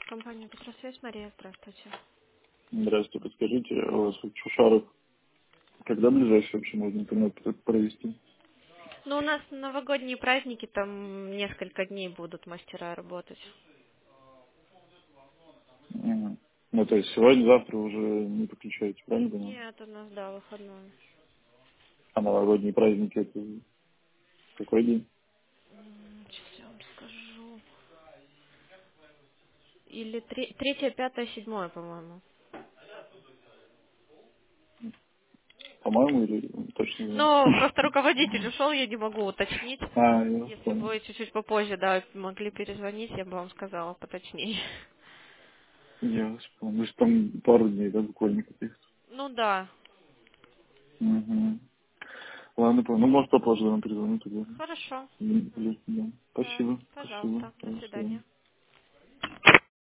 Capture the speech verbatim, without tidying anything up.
Компания Петросвязь, Мария, здравствуйте. Здравствуйте, подскажите, а у вас вот Шушаров, когда ближайший вообще можно интернет п- провести? Ну, у нас новогодние праздники, там несколько дней будут мастера работать. Мгм. Ну, то есть сегодня, завтра уже не подключаете, правильно понимаю? Нет, у нас, да, выходной. А новогодние праздники это какой день? М, Сейчас я вам скажу. Или тре- третье, пятое, седьмое, по-моему. По-моему, или точно не знаю. Ну, просто руководитель ушел, я не могу уточнить. А, я вас Если бы понял. вы чуть-чуть попозже, да, могли перезвонить, я бы вам сказала поточнее. Я вас понял. Ну, что там пару дней, да, буквально каких-то. Ну да. Угу. Ладно, понял. Ну, может, попозже вам перезвоню тогда. Хорошо. М, Мгм. да. Да, Спасибо, спасибо. пожалуйста. До До свидания. свидания.